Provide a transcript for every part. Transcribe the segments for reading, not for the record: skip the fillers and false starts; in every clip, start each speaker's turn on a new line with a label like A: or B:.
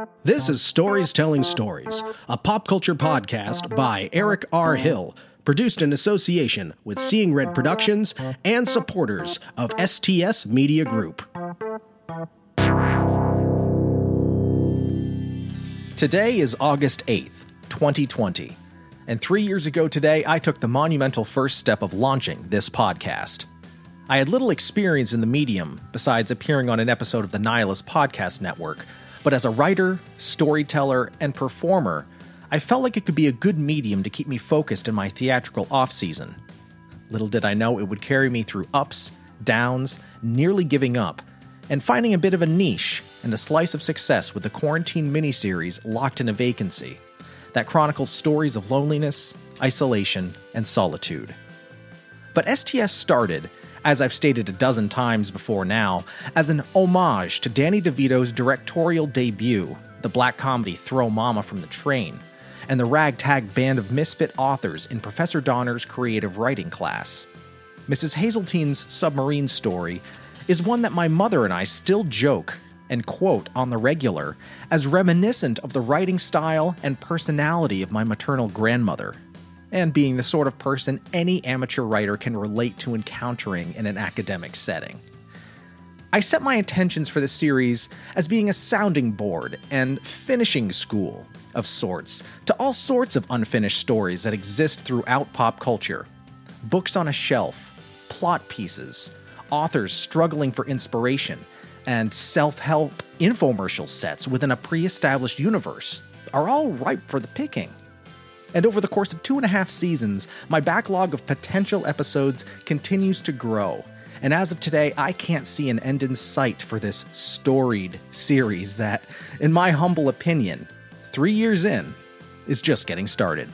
A: This is Stories Telling Stories, a pop culture podcast by Eric R. Hill, produced in association with Seeing Red Productions and supporters of STS Media Group. Today is August 8th, 2020, and 3 years ago today I took the monumental first step of launching this podcast. I had little experience in the medium besides appearing on an episode of the Nihilist Podcast Network, but as a writer, storyteller, and performer, I felt like it could be a good medium to keep me focused in my theatrical off-season. Little did I know it would carry me through ups, downs, nearly giving up, and finding a bit of a niche and a slice of success with the quarantine miniseries Locked in a Vacancy that chronicles stories of loneliness, isolation, and solitude. But STS started, as I've stated a dozen times before now, as an homage to Danny DeVito's directorial debut, the black comedy Throw Mama from the Train, and the ragtag band of misfit authors in Professor Donner's creative writing class. Mrs. Hazeltine's submarine story is one that my mother and I still joke and quote on the regular as reminiscent of the writing style and personality of my maternal grandmother, and being the sort of person any amateur writer can relate to encountering in an academic setting. I set my intentions for this series as being a sounding board and finishing school of sorts to all sorts of unfinished stories that exist throughout pop culture. Books on a shelf, plot pieces, authors struggling for inspiration, and self-help infomercial sets within a pre-established universe are all ripe for the picking. And over the course of 2.5 seasons, my backlog of potential episodes continues to grow. And as of today, I can't see an end in sight for this storied series that, in my humble opinion, 3 years in, is just getting started.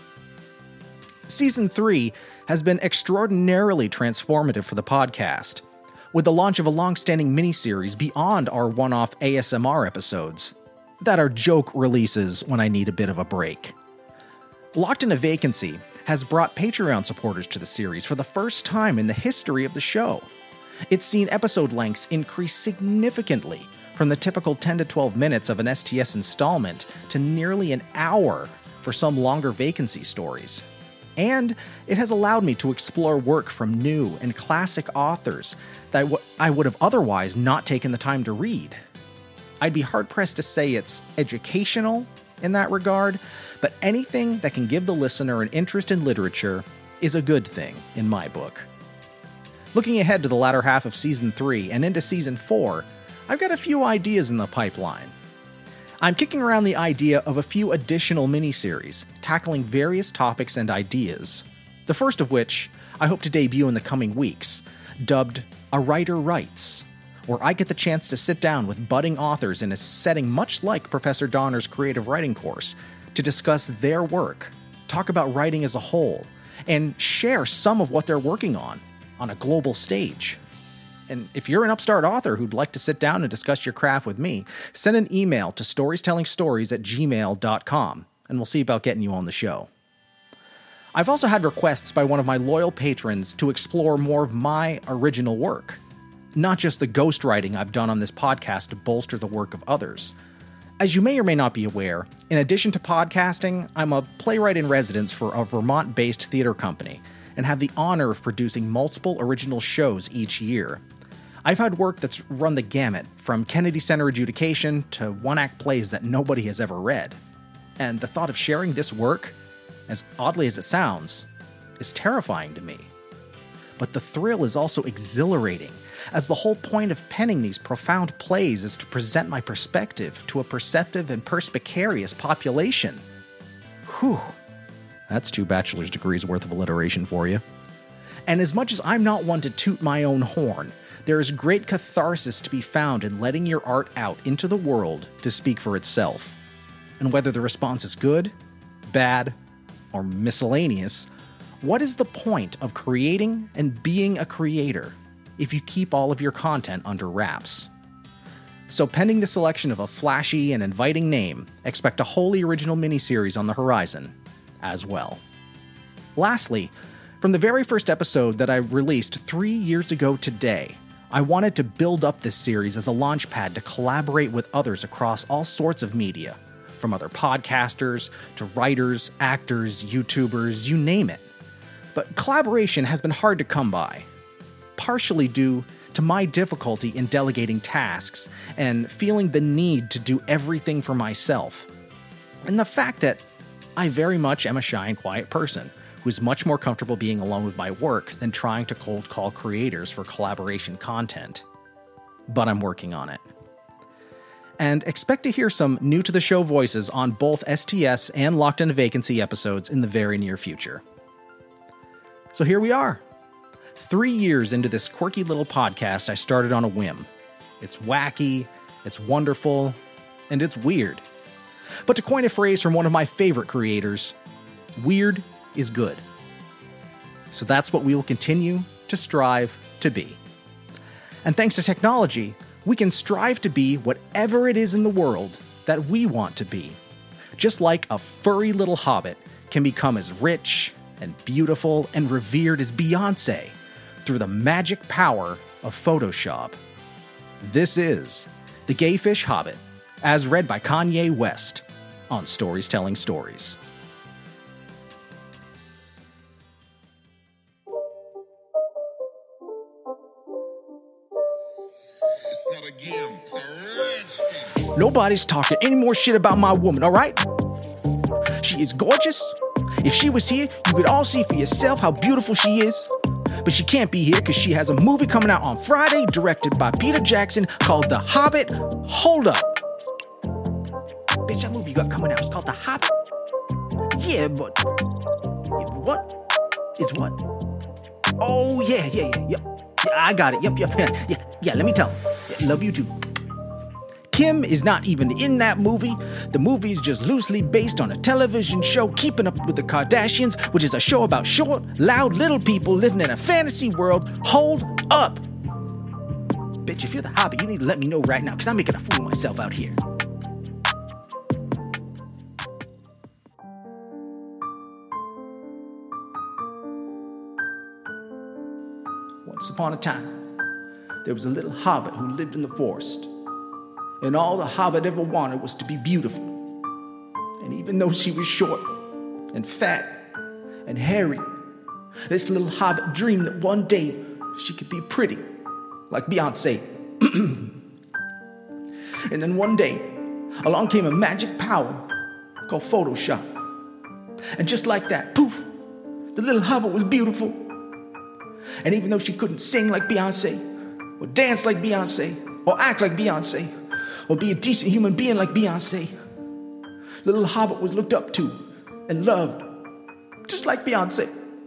A: Season 3 has been extraordinarily transformative for the podcast, with the launch of a long-standing miniseries beyond our one-off ASMR episodes that are joke releases when I need a bit of a break. Locked in a Vacancy has brought Patreon supporters to the series for the first time in the history of the show. It's seen episode lengths increase significantly from the typical 10 to 12 minutes of an STS installment to nearly an hour for some longer vacancy stories. And it has allowed me to explore work from new and classic authors that I would have otherwise not taken the time to read. I'd be hard-pressed to say it's educational in that regard, but anything that can give the listener an interest in literature is a good thing in my book. Looking ahead to the latter half of Season 3 and into Season 4, I've got a few ideas in the pipeline. I'm kicking around the idea of a few additional miniseries tackling various topics and ideas, the first of which I hope to debut in the coming weeks, dubbed A Writer Writes, where I get the chance to sit down with budding authors in a setting much like Professor Donner's creative writing course to discuss their work, talk about writing as a whole, and share some of what they're working on a global stage. And if you're an upstart author who'd like to sit down and discuss your craft with me, send an email to storiestellingstories@gmail.com, and we'll see about getting you on the show. I've also had requests by one of my loyal patrons to explore more of my original work, not just the ghostwriting I've done on this podcast to bolster the work of others. As you may or may not be aware, in addition to podcasting, I'm a playwright in residence for a Vermont-based theater company, and have the honor of producing multiple original shows each year. I've had work that's run the gamut, from Kennedy Center adjudication to one-act plays that nobody has ever read. And the thought of sharing this work, as oddly as it sounds, is terrifying to me. But the thrill is also exhilarating, as the whole point of penning these profound plays is to present my perspective to a perceptive and perspicacious population. Whew. That's 2 bachelor's degrees worth of alliteration for you. And as much as I'm not one to toot my own horn, there is great catharsis to be found in letting your art out into the world to speak for itself. And whether the response is good, bad, or miscellaneous, what is the point of creating and being a creator if you keep all of your content under wraps? So pending the selection of a flashy and inviting name, expect a wholly original miniseries on the horizon as well. Lastly, from the very first episode that I released 3 years ago today, I wanted to build up this series as a launchpad to collaborate with others across all sorts of media, from other podcasters to writers, actors, YouTubers, you name it. But collaboration has been hard to come by, partially due to my difficulty in delegating tasks and feeling the need to do everything for myself, and the fact that I very much am a shy and quiet person who's much more comfortable being alone with my work than trying to cold call creators for collaboration content. But I'm working on it. And expect to hear some new to the show voices on both STS and Locked Into Vacancy episodes in the very near future. So here we are. 3 years into this quirky little podcast I started on a whim. It's wacky, it's wonderful, and it's weird. But to coin a phrase from one of my favorite creators, weird is good. So that's what we will continue to strive to be. And thanks to technology, we can strive to be whatever it is in the world that we want to be. Just like a furry little hobbit can become as rich and beautiful and revered as Beyoncé through the magic power of Photoshop. This is The Gayfish Hobbit, as read by Kanye West on Stories Telling Stories. Nobody's talking any more shit about my woman, alright? She is gorgeous. If she was here, you could all see for yourself how beautiful she is. But she can't be here because she has a movie coming out on Friday directed by Peter Jackson called The Hobbit. Hold up. Bitch, that movie you got coming out is called The Hobbit? Yeah, but... what? It's what? Oh, yeah, I got it. Yep, yeah, let me tell him. Yeah, love you too. Kim is not even in that movie. The movie is just loosely based on a television show, Keeping Up with the Kardashians, which is a show about short, loud little people living in a fantasy world. Hold up. Bitch, if you're the Hobbit, you need to let me know right now, because I'm making a fool of myself out here. Once upon a time, there was a little hobbit who lived in the forest. And all the hobbit ever wanted was to be beautiful. And even though she was short and fat and hairy, this little hobbit dreamed that one day she could be pretty, like Beyoncé. And then one day, along came a magic power called Photoshop. And just like that, poof, the little hobbit was beautiful. And even though she couldn't sing like Beyoncé, or dance like Beyoncé, or act like Beyoncé, or be a decent human being like Beyoncé, the little hobbit was looked up to and loved, just like Beyoncé.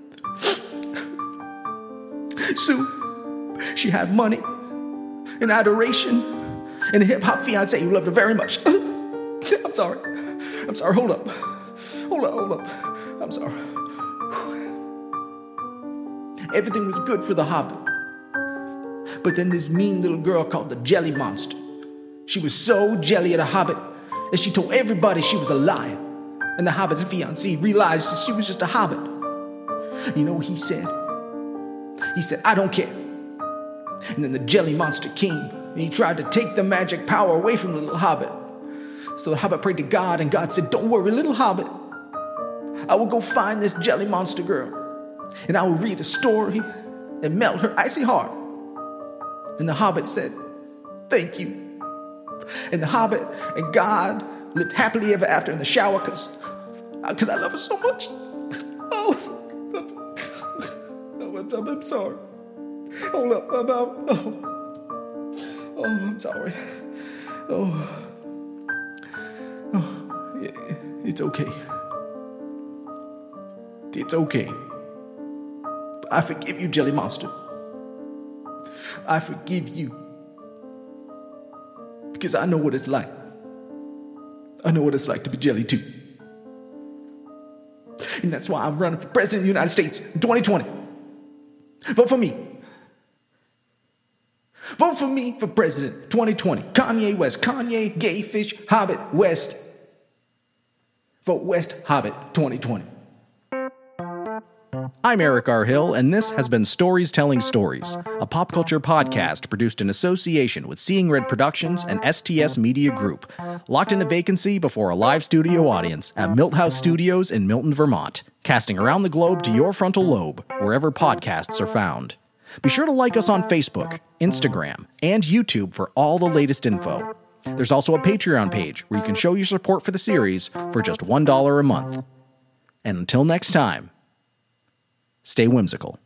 A: So, she had money and adoration and a hip-hop fiancé who loved her very much. I'm sorry, hold up. I'm sorry. Everything was good for the hobbit. But then this mean little girl called the Jelly Monster. She was so jelly at a hobbit that she told everybody she was a liar. And the hobbit's fiancé realized that she was just a hobbit. You know what he said? He said, I don't care. And then the Jelly Monster came and he tried to take the magic power away from the little hobbit. So the hobbit prayed to God and God said, don't worry, little hobbit. I will go find this Jelly Monster girl and I will read a story and melt her icy heart. And the hobbit said, thank you. And the hobbit and God lived happily ever after in the shower because I love her so much. I'm sorry. Hold up. I'm sorry. It's okay. It's okay. I forgive you, Jelly Monster. I forgive you. Because I know what it's like. I know what it's like to be jelly too. And that's why I'm running for president of the United States in 2020. Vote for me. Vote for me for president 2020. Kanye West. Kanye, Gayfish, Hobbit, West. Vote West, Hobbit 2020. I'm Eric R. Hill, and this has been Stories Telling Stories, a pop culture podcast produced in association with Seeing Red Productions and STS Media Group, locked in a vacancy before a live studio audience at Milt House Studios in Milton, Vermont, casting around the globe to your frontal lobe, wherever podcasts are found. Be sure to like us on Facebook, Instagram, and YouTube for all the latest info. There's also a Patreon page where you can show your support for the series for just $1 a month. And until next time, stay whimsical.